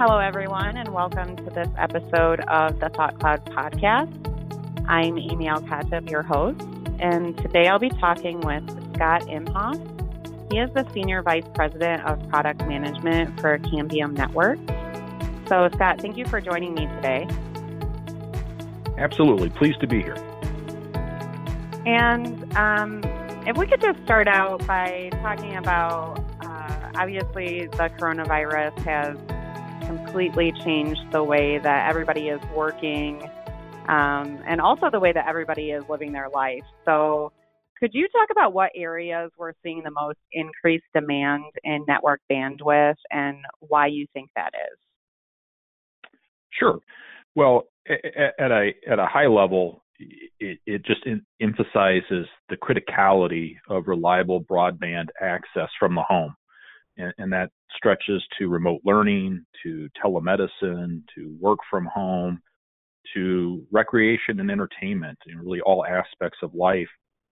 Hello, everyone, and welcome to this episode of the Thought Cloud podcast. I'm Amy Alcatib, your host, and today I'll be talking with Scott Imhoff. He is the Senior Vice President of Product Management for Cambium Networks. So, Scott, thank you for joining me today. Absolutely. Pleased to be here. And if we could just start out by talking about, obviously, the coronavirus has completely changed the way that everybody is working and also the way that everybody is living their life. So could you talk about what areas we're seeing the most increased demand in network bandwidth and why you think that is? Sure. Well, at a high level, it just emphasizes the criticality of reliable broadband access from the home. And that stretches to remote learning, to telemedicine, to work from home, to recreation and entertainment. And really all aspects of life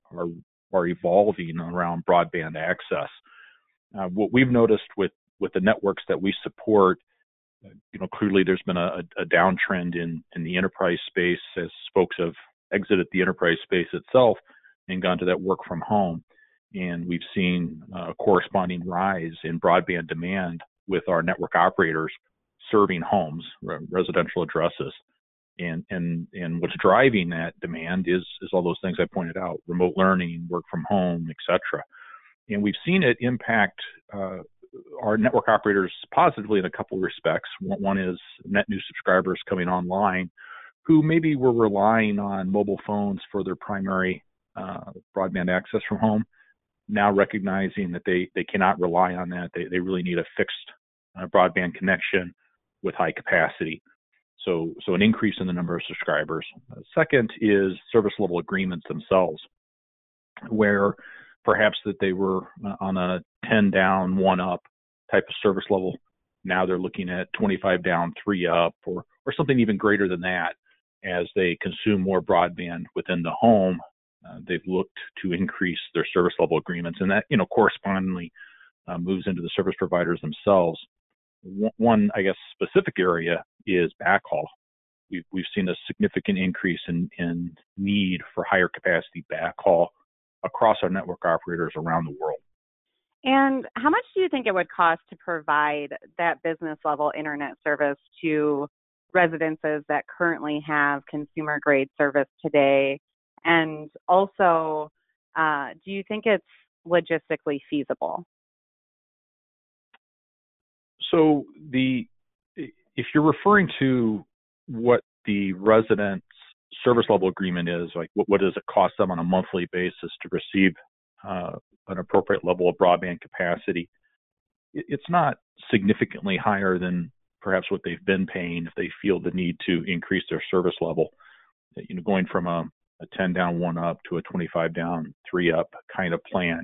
are evolving around broadband access. What we've noticed with the networks that we support, clearly there's been a downtrend in the enterprise space as folks have exited the enterprise space itself and gone to that work from home. And we've seen a corresponding rise in broadband demand with our network operators serving homes, residential addresses. And what's driving that demand is all those things I pointed out: remote learning, work from home, et cetera. And we've seen it impact our network operators positively in a couple of respects. One is net new subscribers coming online who maybe were relying on mobile phones for their primary broadband access from home, now recognizing that they cannot rely on that. They really need a fixed broadband connection with high capacity. So an increase in the number of subscribers. Second is service level agreements themselves, where perhaps that they were on a 10 down, 1 up type of service level. Now they're looking at 25 down, 3 up, or something even greater than that. As they consume more broadband within the home, they've looked to increase their service level agreements, and that correspondingly moves into the service providers themselves. One, I guess, specific area is backhaul. We've seen a significant increase in need for higher capacity backhaul across our network operators around the world. And how much do you think it would cost to provide that business level internet service to residences that currently have consumer grade service today? And also, do you think it's logistically feasible? So if you're referring to what the resident's service level agreement is, like what does it cost them on a monthly basis to receive an appropriate level of broadband capacity, it's not significantly higher than perhaps what they've been paying if they feel the need to increase their service level. Going from a 10 down, 1 up to a 25 down, 3 up kind of plan.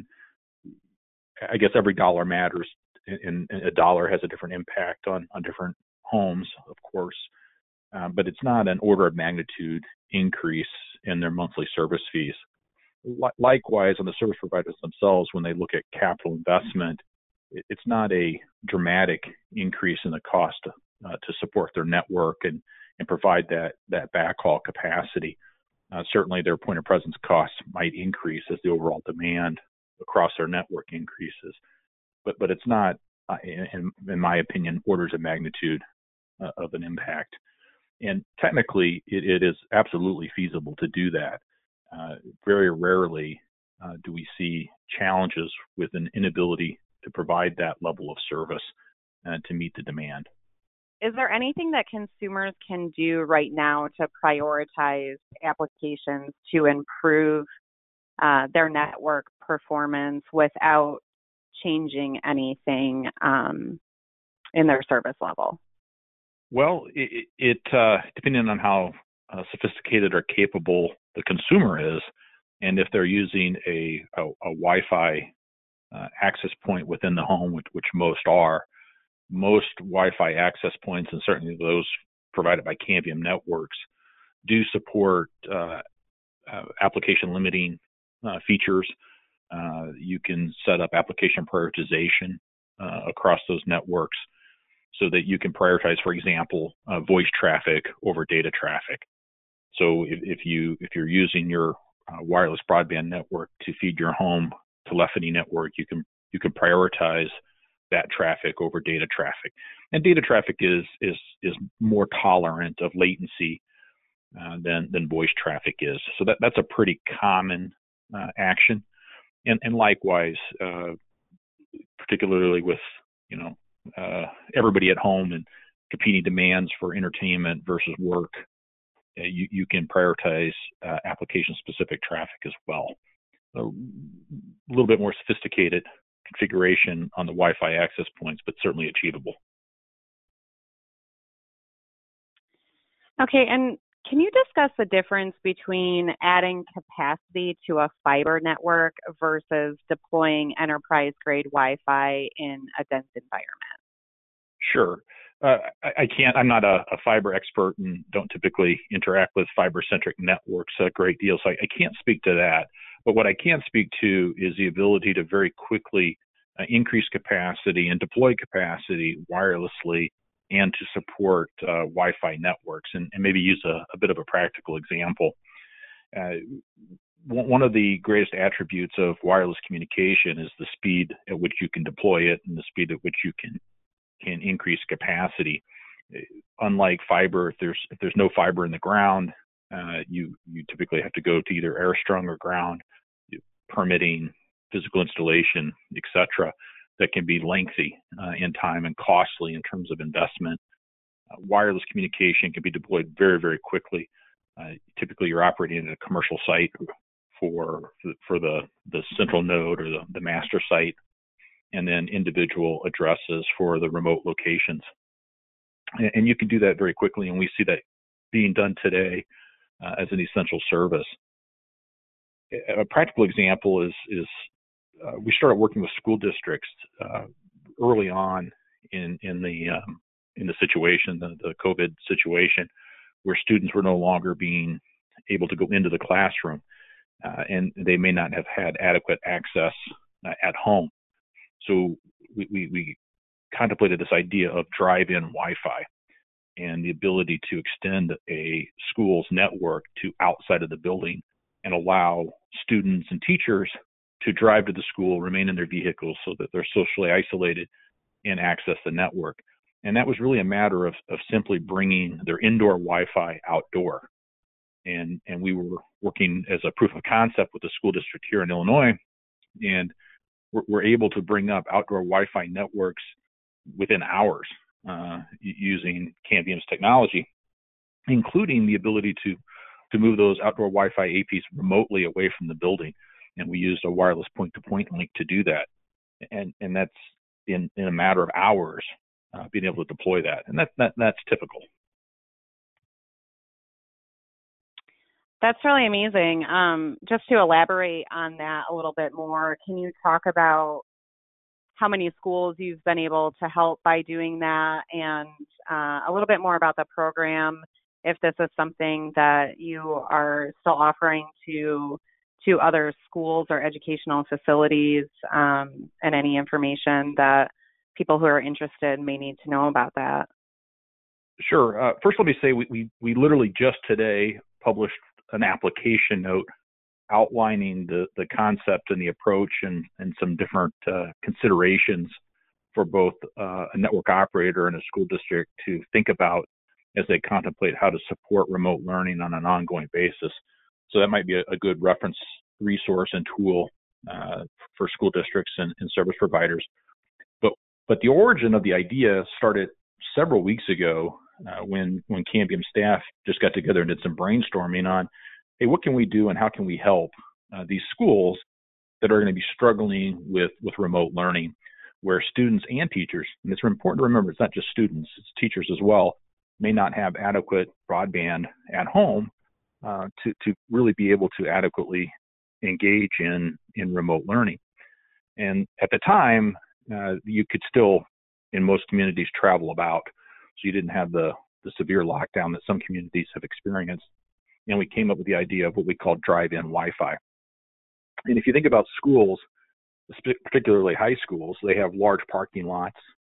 I guess every dollar matters, and a dollar has a different impact on different homes, of course. But it's not an order of magnitude increase in their monthly service fees. Likewise, on the service providers themselves, when they look at capital investment, it's not a dramatic increase in the cost to support their network and provide that backhaul capacity. Certainly, their point of presence costs might increase as the overall demand across their network increases, but it's not, in my opinion, orders of magnitude of an impact. And technically, it is absolutely feasible to do that. Very rarely do we see challenges with an inability to provide that level of service to meet the demand. Is there anything that consumers can do right now to prioritize applications to improve their network performance without changing anything in their service level? Well, it depending on how sophisticated or capable the consumer is, and if they're using a Wi-Fi access point within the home, which most are. Most Wi-Fi access points, and certainly those provided by Cambium Networks, do support application limiting features. You can set up application prioritization across those networks. so that you can prioritize, for example, voice traffic over data traffic. So if you're using your wireless broadband network to feed your home telephony network, you can prioritize that traffic over data traffic. And data traffic is more tolerant of latency than voice traffic is. So that's a pretty common action. And likewise, particularly with everybody at home and competing demands for entertainment versus work, you can prioritize application-specific traffic as well. A little bit more sophisticated configuration on the Wi-Fi access points, but certainly achievable. Okay, and can you discuss the difference between adding capacity to a fiber network versus deploying enterprise-grade Wi-Fi in a dense environment? Sure. I'm not a fiber expert and don't typically interact with fiber-centric networks a great deal, so I can't speak to that. But what I can speak to is the ability to very quickly increase capacity and deploy capacity wirelessly and to support Wi-Fi networks, and maybe use a bit of a practical example. One of the greatest attributes of wireless communication is the speed at which you can deploy it and the speed at which you can increase capacity. Unlike fiber, if there's no fiber in the ground, you typically have to go to either air-strung or ground, permitting, physical installation, etc. That can be lengthy in time and costly in terms of investment. Wireless communication can be deployed very, very quickly. Typically, you're operating in a commercial site for the central node or the master site, and then individual addresses for the remote locations. And you can do that very quickly, and we see that being done today as an essential service. A practical example is we started working with school districts early on in the situation, the COVID situation, where students were no longer being able to go into the classroom, and they may not have had adequate access at home. So we contemplated this idea of drive-in Wi-Fi and the ability to extend a school's network to outside of the building and allow students and teachers to drive to the school, remain in their vehicles so that they're socially isolated and access the network. And that was really a matter of simply bringing their indoor Wi-Fi outdoor. And we were working as a proof of concept with the school district here in Illinois, and we're able to bring up outdoor Wi-Fi networks within hours using Cambium's technology, including the ability to move those outdoor Wi-Fi APs remotely away from the building. And we used a wireless point-to-point link to do that. And that's in a matter of hours, being able to deploy that. And that's typical. That's really amazing. Just to elaborate on that a little bit more, can you talk about how many schools you've been able to help by doing that, and a little bit more about the program, if this is something that you are still offering to other schools or educational facilities, and any information that people who are interested may need to know about that? Sure. First, let me say we literally just today published an application note outlining the concept and the approach and some different considerations for both a network operator and a school district to think about as they contemplate how to support remote learning on an ongoing basis. So that might be a good reference resource and tool for school districts and service providers. But the origin of the idea started several weeks ago when Cambium staff just got together and did some brainstorming on, hey, what can we do and how can we help these schools that are going to be struggling with remote learning, where students and teachers, and it's important to remember it's not just students, it's teachers as well, may not have adequate broadband at home to really be able to adequately engage in remote learning. And at the time, you could still, in most communities, travel about, so you didn't have the severe lockdown that some communities have experienced. And we came up with the idea of what we call drive-in Wi-Fi. And if you think about schools, particularly high schools, they have large parking lots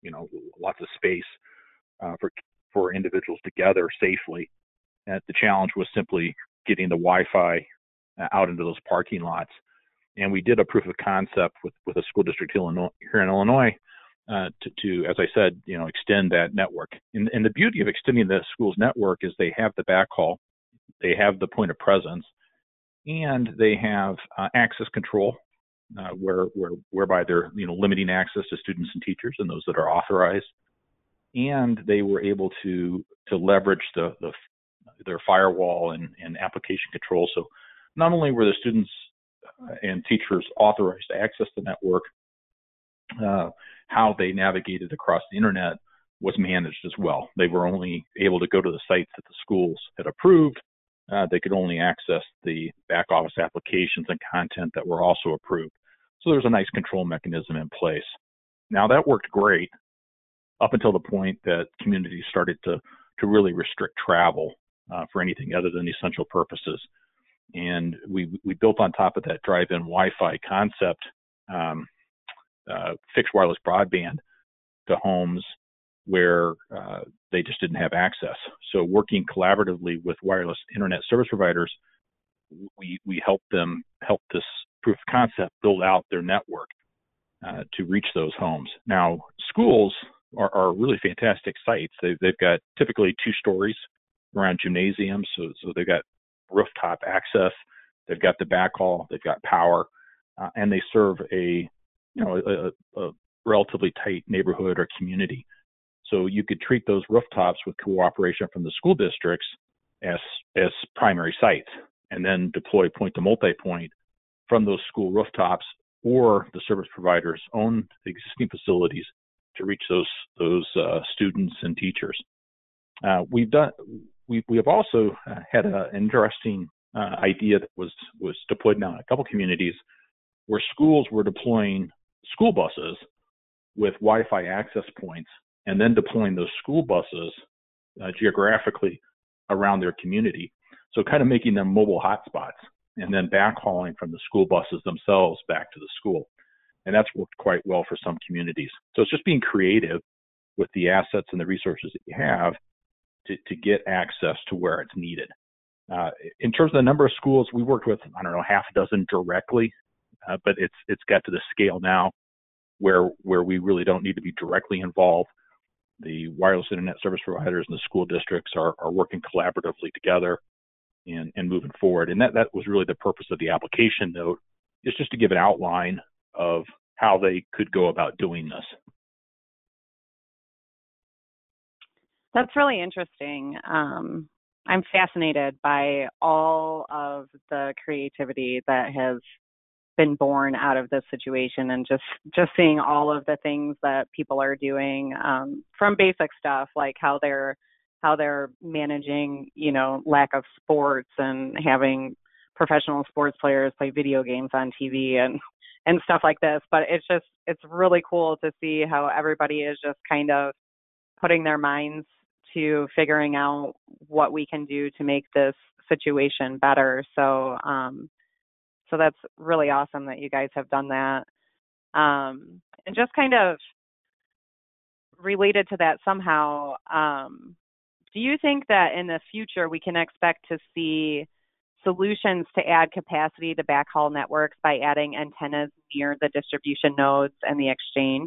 lots of space for individuals to gather safely. And the challenge was simply getting the Wi-Fi out into those parking lots. And we did a proof of concept with a school district here in Illinois to, as I said, extend that network. And the beauty of extending the school's network is they have the backhaul, they have the point of presence, and they have access control, whereby they're limiting access to students and teachers and those that are authorized. And they were able to leverage their firewall and application control. So not only were the students and teachers authorized to access the network, how they navigated across the internet was managed as well. They were only able to go to the sites that the schools had approved. They could only access the back office applications and content that were also approved. So there's a nice control mechanism in place. Now that worked great up until the point that communities started to really restrict travel for anything other than essential purposes. And we built on top of that drive-in Wi-Fi concept, fixed wireless broadband to homes where they just didn't have access. So working collaboratively with wireless internet service providers, we helped this proof of concept build out their network to reach those homes. Now, schools are really fantastic sites. They've got typically 2 stories around gymnasiums, so they've got rooftop access, they've got the backhaul, they've got power, and they serve a relatively tight neighborhood or community. So you could treat those rooftops with cooperation from the school districts as primary sites, and then deploy point to multi-point from those school rooftops or the service providers' own existing facilities to reach those students and teachers. We have also had an interesting idea that was deployed now in a couple communities where schools were deploying school buses with Wi-Fi access points and then deploying those school buses geographically around their community. So kind of making them mobile hotspots and then backhauling from the school buses themselves back to the school. And that's worked quite well for some communities. So it's just being creative with the assets and the resources that you have to get access to where it's needed. In terms of the number of schools, we worked with, half a dozen directly, but it's got to the scale now where we really don't need to be directly involved. The wireless internet service providers and the school districts are working collaboratively together and moving forward. And that was really the purpose of the application note, is just to give an outline of how they could go about doing this. That's really interesting. I'm fascinated by all of the creativity that has been born out of this situation, and just seeing all of the things that people are doing, from basic stuff like how they're managing, lack of sports and having professional sports players play video games on TV and stuff like this. But it's really cool to see how everybody is just kind of putting their minds to figuring out what we can do to make this situation better. So that's really awesome that you guys have done that. And just kind of related to that somehow, do you think that in the future we can expect to see solutions to add capacity to backhaul networks by adding antennas near the distribution nodes and the exchange?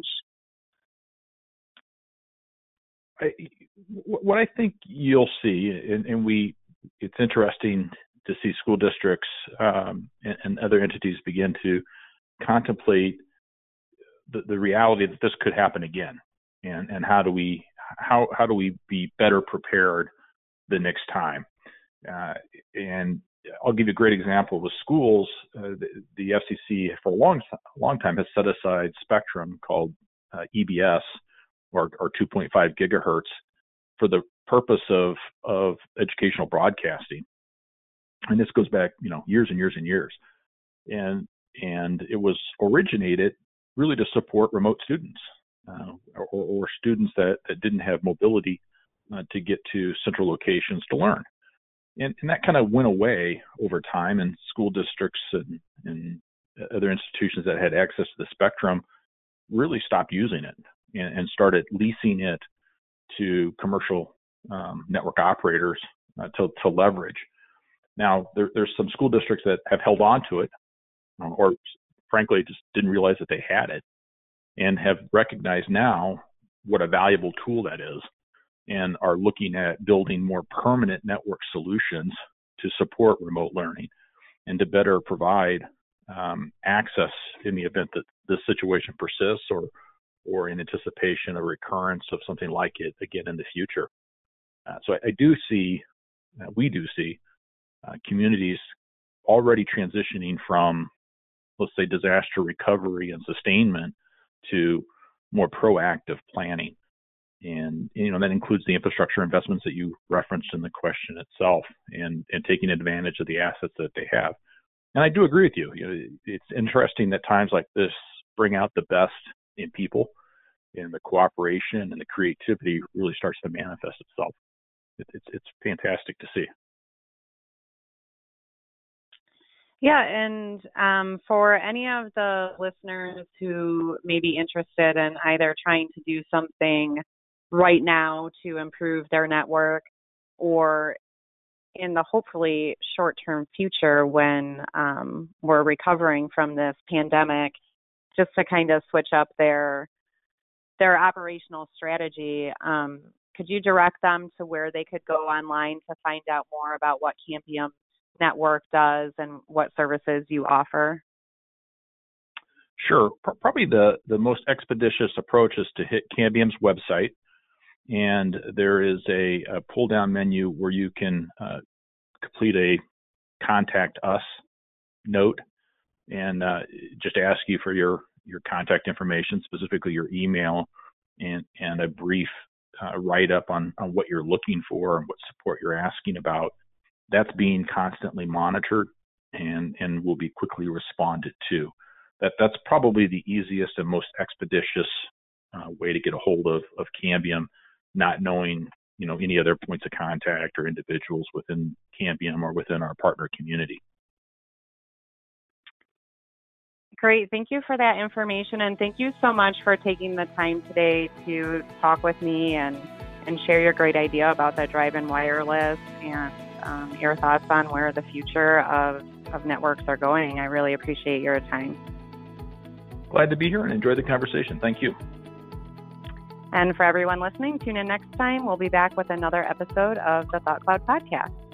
What I think you'll see, and it's interesting to see school districts and other entities begin to contemplate the reality that this could happen again, and how do we be better prepared the next time? And I'll give you a great example with schools. The FCC for a long time has set aside spectrum called EBS or 2.5 gigahertz for the purpose of educational broadcasting. And this goes back, years and years and years. And it was originated really to support remote students or students that didn't have mobility to get to central locations to learn. And that kind of went away over time, and school districts and other institutions that had access to the spectrum really stopped using it. and started leasing it to commercial network operators to leverage. Now, there's some school districts that have held on to it, or frankly just didn't realize that they had it, and have recognized now what a valuable tool that is, and are looking at building more permanent network solutions to support remote learning and to better provide access in the event that this situation persists, or in anticipation of recurrence of something like it again in the future. So we do see communities already transitioning from, let's say, disaster recovery and sustainment to more proactive planning. And that includes the infrastructure investments that you referenced in the question itself, and taking advantage of the assets that they have. And I do agree with you. It's interesting that times like this bring out the best in people, and the cooperation and the creativity really starts to manifest itself. It's fantastic to see. Yeah, and for any of the listeners who may be interested in either trying to do something right now to improve their network, or in the hopefully short-term future when we're recovering from this pandemic, just to kind of switch up their operational strategy, could you direct them to where they could go online to find out more about what Cambium Network does and what services you offer? Sure. Probably the most expeditious approach is to hit Cambium's website, and there is a pull-down menu where you can complete a contact us note, and just ask you for your contact information, specifically your email, and a brief write-up on what you're looking for and what support you're asking about. That's being constantly monitored and will be quickly responded to. That's probably the easiest and most expeditious way to get a hold of Cambium, not knowing any other points of contact or individuals within Cambium or within our partner community. Great. Thank you for that information, and thank you so much for taking the time today to talk with me and share your great idea about the drive-in wireless and your thoughts on where the future of networks are going. I really appreciate your time. Glad to be here and enjoy the conversation. Thank you. And for everyone listening, tune in next time. We'll be back with another episode of the Thought Cloud Podcast.